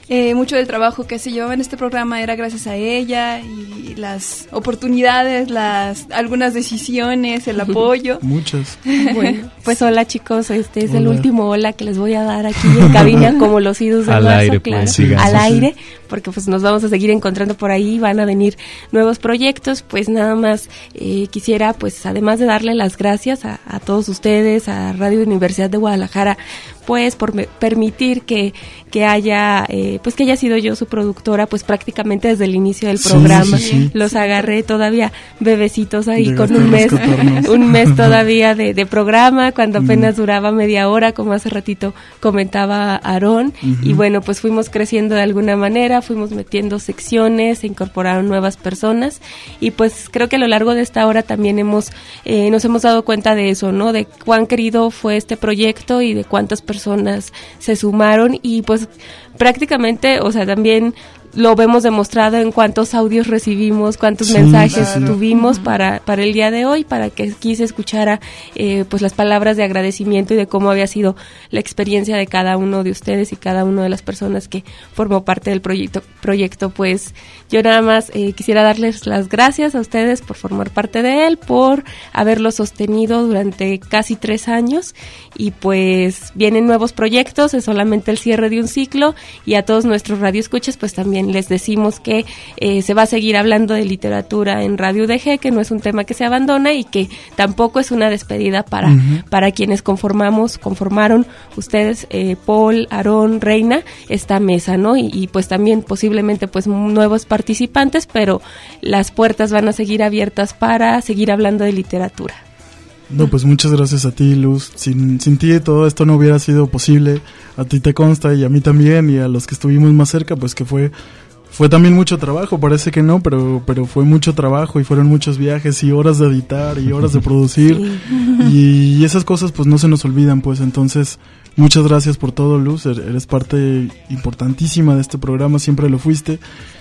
mucho del trabajo que se llevaba en este programa era gracias a ella, y las oportunidades, algunas decisiones, el apoyo. Muchas. Bueno, pues hola chicos, este es el último hola que les voy a dar aquí en cabina como los idus de al marzo, aire, claro, pues, sigan, al sí, aire, porque pues nos vamos a seguir encontrando por ahí, van a venir nuevos proyectos. Pues nada más quisiera, pues además de darle las gracias a todos ustedes, a Radio Universidad de Guadalajara, pues por permitir que haya pues que haya sido yo su productora, pues prácticamente desde el inicio del programa. Sí. Los agarré todavía bebecitos ahí. Llegaste con un mes todavía de programa, cuando apenas duraba media hora, como hace ratito comentaba Aarón. Y bueno, pues fuimos creciendo de alguna manera, fuimos metiendo secciones, se incorporaron nuevas personas, y pues creo que a lo largo de esta hora también nos hemos dado cuenta de eso, ¿no? De cuán querido fue este proyecto y de cuántas personas se sumaron, y pues prácticamente, o sea, también lo vemos demostrado en cuántos audios recibimos, cuántos mensajes tuvimos para el día de hoy, para que aquí se escuchara pues las palabras de agradecimiento y de cómo había sido la experiencia de cada uno de ustedes y cada una de las personas que formó parte del proyecto. Pues yo nada más quisiera darles las gracias a ustedes por formar parte de él, por haberlo sostenido durante casi 3 años, y pues vienen nuevos proyectos, es solamente el cierre de un ciclo, y a todos nuestros radioescuchas pues también les decimos que se va a seguir hablando de literatura en Radio UDG, que no es un tema que se abandona y que tampoco es una despedida para quienes conformaron ustedes, Paul, Aarón, Reina, esta mesa, ¿no? Y pues también posiblemente pues nuevos participantes, pero las puertas van a seguir abiertas para seguir hablando de literatura. No, pues muchas gracias a ti, Luz. Sin ti todo esto no hubiera sido posible. A ti te consta, y a mí también, y a los que estuvimos más cerca, pues que fue también mucho trabajo. Parece que no, pero fue mucho trabajo, y fueron muchos viajes y horas de editar y horas de producir. Sí. Y esas cosas pues no se nos olvidan, pues. Entonces, muchas gracias por todo, Luz. Eres parte importantísima de este programa, siempre lo fuiste.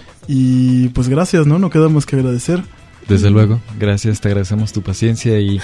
Y pues gracias, ¿no? No queda más que agradecer. Desde luego, gracias, te agradecemos tu paciencia y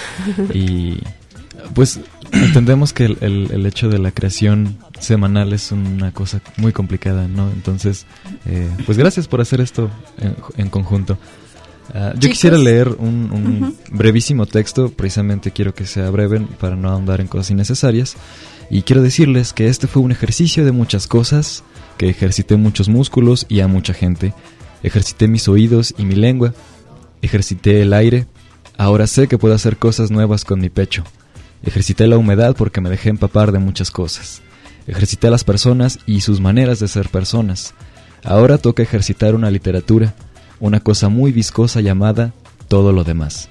pues entendemos que el hecho de la creación semanal es una cosa muy complicada, ¿no? Entonces, pues gracias por hacer esto en conjunto. Yo quisiera leer un brevísimo texto, precisamente quiero que sea breve para no ahondar en cosas innecesarias, y quiero decirles que este fue un ejercicio de muchas cosas, que ejercité muchos músculos y a mucha gente, ejercité mis oídos y mi lengua, ejercité el aire, ahora sé que puedo hacer cosas nuevas con mi pecho. Ejercité la humedad porque me dejé empapar de muchas cosas. Ejercité a las personas y sus maneras de ser personas. Ahora toca ejercitar una literatura, una cosa muy viscosa llamada todo lo demás.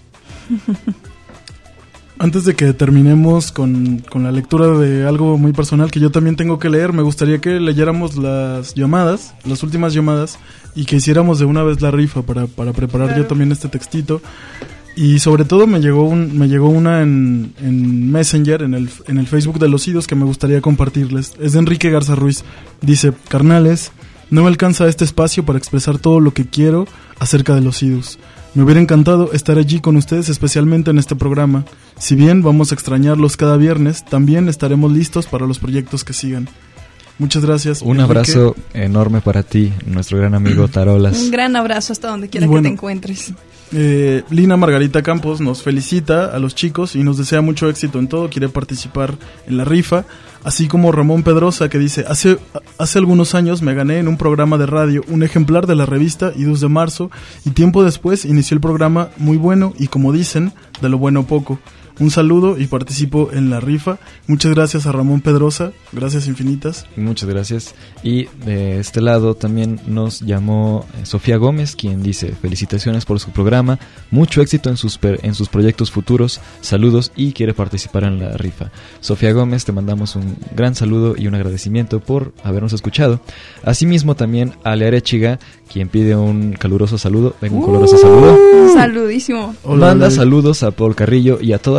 Antes de que terminemos con la lectura de algo muy personal que yo también tengo que leer, me gustaría que leyéramos las últimas llamadas, y que hiciéramos de una vez la rifa para preparar yo también este textito. Y sobre todo me llegó una en Messenger, en el Facebook de los Idos, que me gustaría compartirles. Es de Enrique Garza Ruiz. Dice: carnales, no me alcanza este espacio para expresar todo lo que quiero acerca de los Idos. Me hubiera encantado estar allí con ustedes, especialmente en este programa. Si bien vamos a extrañarlos cada viernes, también estaremos listos para los proyectos que sigan. Muchas gracias. Un abrazo enorme para ti, nuestro gran amigo Tarolas. Un gran abrazo hasta donde quiera que te encuentres. Lina Margarita Campos nos felicita a los chicos y nos desea mucho éxito en todo, quiere participar en la rifa, así como Ramón Pedrosa, que dice: hace algunos años me gané en un programa de radio un ejemplar de la revista Idus de Marzo, y tiempo después inició el programa muy bueno, y como dicen, de lo bueno poco. Un saludo y participo en la rifa. Muchas gracias a Ramón Pedrosa, gracias infinitas. Muchas gracias. Y de este lado también nos llamó Sofía Gómez, quien dice: felicitaciones por su programa, mucho éxito en sus proyectos futuros, saludos, y quiere participar en la rifa. Sofía Gómez, te mandamos un gran saludo y un agradecimiento por habernos escuchado. Asimismo también Ale Arechiga, quien pide un caluroso saludo. Venga, un caluroso saludo. Saludísimo. Hola, manda saludos a Paul Carrillo y a toda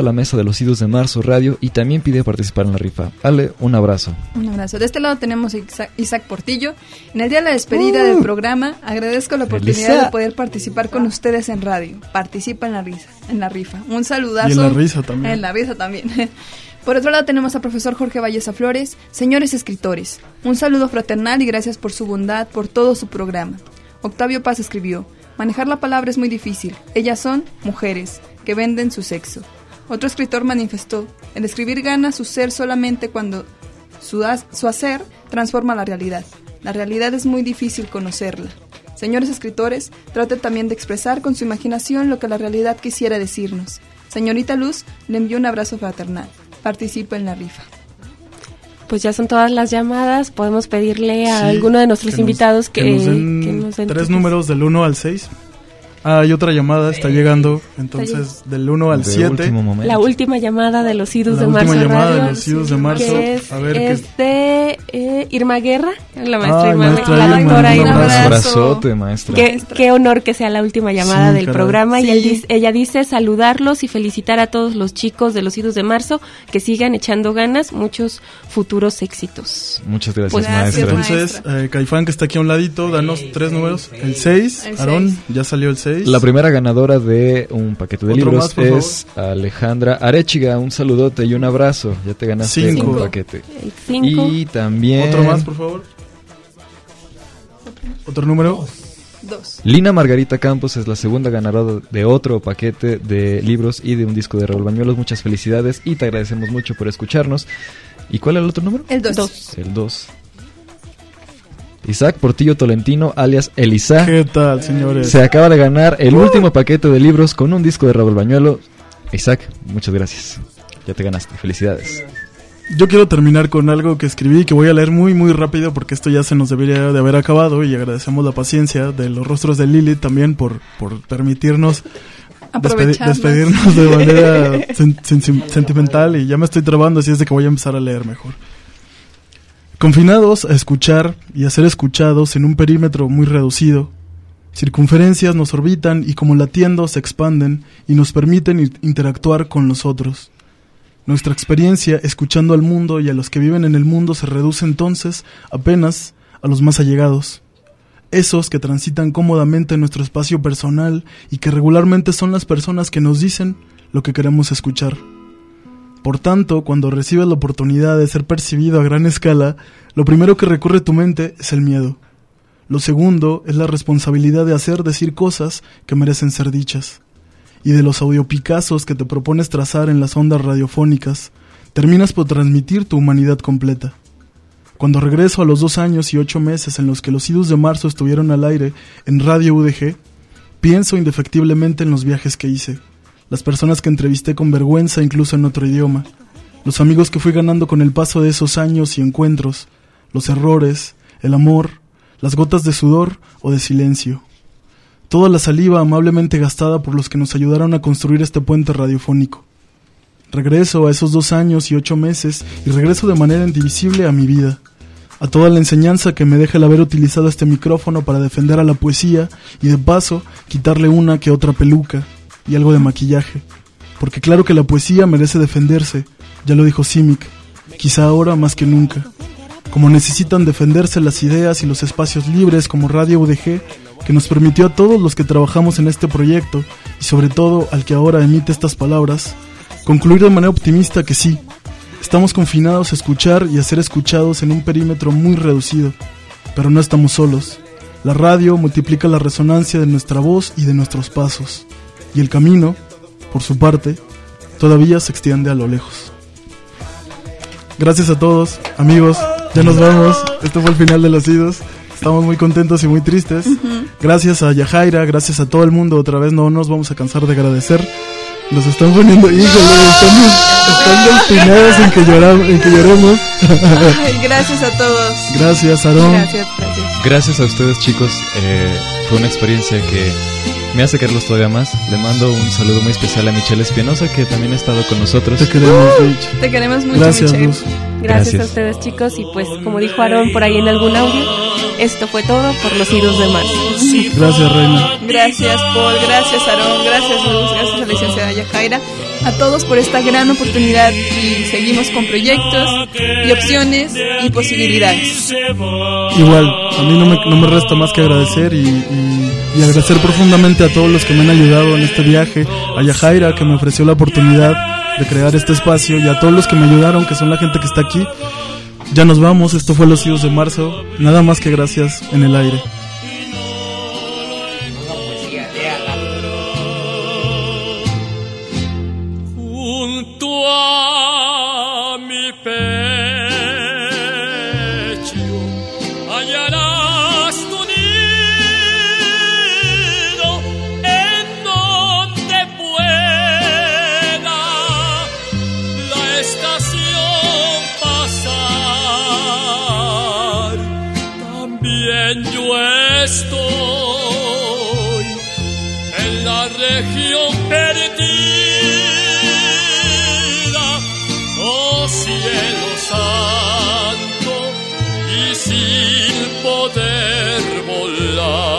la mesa de los Idus de Marzo Radio y también pide participar en la rifa. Ale, un abrazo. Un abrazo. De este lado tenemos a Isaac Portillo. En el día de la despedida del programa, agradezco la oportunidad de poder participar con ustedes en radio. Participa en la rifa. Un saludazo. Y en la risa también. En la risa también. Por otro lado tenemos al profesor Jorge Valleza Flores. Señores escritores, un saludo fraternal y gracias por su bondad, por todo su programa. Octavio Paz escribió: manejar la palabra es muy difícil. Ellas son mujeres que venden su sexo. Otro escritor manifestó: el escribir gana su ser solamente cuando su hacer transforma la realidad. La realidad es muy difícil conocerla. Señores escritores, trate también de expresar con su imaginación lo que la realidad quisiera decirnos. Señorita Luz, le envío un abrazo fraternal. Participa en la rifa. Pues ya son todas las llamadas. Podemos pedirle a alguno de nuestros invitados que nos den 3 números del 1 al 6. Hay otra llamada, está llegando, entonces del 1 al 7. La última llamada de los Idus de Marzo. La última llamada Radio, de los Idus de Marzo. A ver, es de Irma Guerra, la maestra Irma, la doctora Irma. Un abrazote, maestra. Qué honor que sea la última llamada del programa. Sí. Y ella dice saludarlos y felicitar a todos los chicos de los Idus de Marzo, que sigan echando ganas, muchos futuros éxitos. Muchas gracias, maestra. Entonces, Caifán, que está aquí a un ladito, danos 3 números. El 6, Aarón, ya salió el 6. La primera ganadora de un paquete de libros es Alejandra Arechiga. Un saludote y un abrazo. Ya te ganaste un paquete. 5. Y también... Otro más, por favor. Otro número. 2. Lina Margarita Campos es la segunda ganadora de otro paquete de libros y de un disco de Raúl Bañuelos. Muchas felicidades y te agradecemos mucho por escucharnos. ¿Y cuál es el otro número? El 2. El 2. Isaac Portillo Tolentino, alias Elisa. ¿Qué tal, señores? Se acaba de ganar el último paquete de libros con un disco de Raúl Bañuelo. Isaac, muchas gracias. Ya te ganaste. Felicidades. Yo quiero terminar con algo que escribí, que voy a leer muy muy rápido porque esto ya se nos debería de haber acabado, y agradecemos la paciencia de los rostros de Lili también por permitirnos despedirnos de manera sentimental, y ya me estoy trabando, así es de que voy a empezar a leer mejor. Confinados a escuchar y a ser escuchados en un perímetro muy reducido, circunferencias nos orbitan y como latiendo se expanden y nos permiten interactuar con los otros. Nuestra experiencia escuchando al mundo y a los que viven en el mundo se reduce entonces apenas a los más allegados, esos que transitan cómodamente en nuestro espacio personal y que regularmente son las personas que nos dicen lo que queremos escuchar. Por tanto, cuando recibes la oportunidad de ser percibido a gran escala, lo primero que recurre a tu mente es el miedo. Lo segundo es la responsabilidad de decir cosas que merecen ser dichas. Y de los audiopicazos que te propones trazar en las ondas radiofónicas, terminas por transmitir tu humanidad completa. Cuando regreso a los 2 años y 8 meses en los que los Idus de Marzo estuvieron al aire en Radio UDG, pienso indefectiblemente en los viajes que hice. Las personas que entrevisté con vergüenza incluso en otro idioma, los amigos que fui ganando con el paso de esos años y encuentros, los errores, el amor, las gotas de sudor o de silencio. Toda la saliva amablemente gastada por los que nos ayudaron a construir este puente radiofónico. Regreso a esos 2 años y 8 meses y regreso de manera indivisible a mi vida, a toda la enseñanza que me deja el haber utilizado este micrófono para defender a la poesía y de paso quitarle una que otra peluca y algo de maquillaje, porque claro que la poesía merece defenderse, ya lo dijo Simic, quizá ahora más que nunca, como necesitan defenderse las ideas y los espacios libres como Radio UDG, que nos permitió a todos los que trabajamos en este proyecto, y sobre todo al que ahora emite estas palabras, concluir de manera optimista que sí, estamos confinados a escuchar y a ser escuchados en un perímetro muy reducido, pero no estamos solos. La radio multiplica la resonancia de nuestra voz y de nuestros pasos. Y el camino, por su parte, todavía se extiende a lo lejos. Gracias a todos, amigos, ya nos vamos. Este fue el final de Los Idus. Estamos muy contentos y muy tristes. Gracias a Yajaira, gracias a todo el mundo. Otra vez no nos vamos a cansar de agradecer. Nos están poniendo, híjole, están destinados en que lloremos. Ay, gracias a todos. Gracias, Aarón. Gracias a ustedes, chicos. Fue una experiencia que me hace quererlos todavía más. Le mando un saludo muy especial a Michelle Espinosa, que también ha estado con nosotros. Te queremos, Mitch. Te queremos mucho, Gracias, Michelle. Luz. Gracias a ustedes, chicos, y pues como dijo Aarón por ahí en algún audio, esto fue todo por los Idus de Marzo. Gracias, Reina. Gracias, Paul, gracias, Aarón, gracias, Luz, gracias a la licenciada Yajaira. a todos por esta gran oportunidad y seguimos con proyectos y opciones y posibilidades. Igual, a mí no me resta más que agradecer y agradecer profundamente a todos los que me han ayudado en este viaje, a Yajaira que me ofreció la oportunidad de crear este espacio y a todos los que me ayudaron, que son la gente que está aquí. Ya nos vamos, esto fue Los Idos de Marzo, nada más que gracias en el aire. Junto a mi pecho hallarás tu nido en donde pueda la estación pasar. También yo estoy en la región perdida, oh cielo santo, y sin poder volar.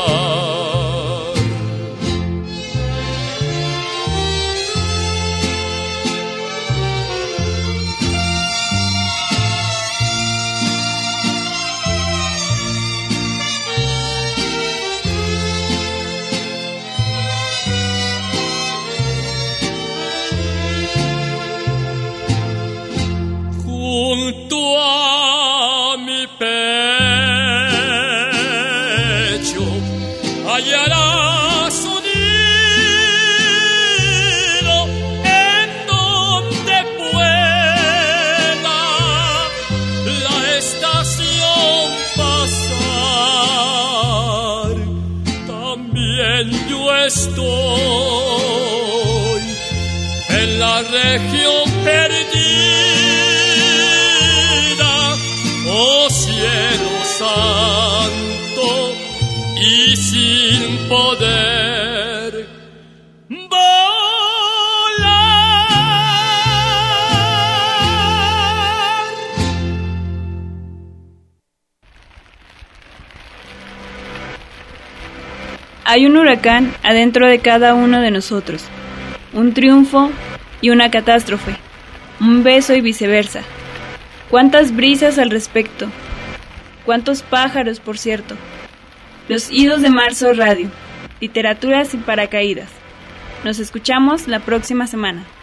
Junto a mi pecho hallarás un nido en donde pueda la estación pasar. También yo estoy en la región perdida, oh cielo santo, y sin poder volar. Hay un huracán adentro de cada uno de nosotros, un triunfo y una catástrofe, un beso y viceversa. Cuántas brisas al respecto, cuántos pájaros, por cierto. Los Idos de Marzo Radio, literatura sin paracaídas. Nos escuchamos la próxima semana.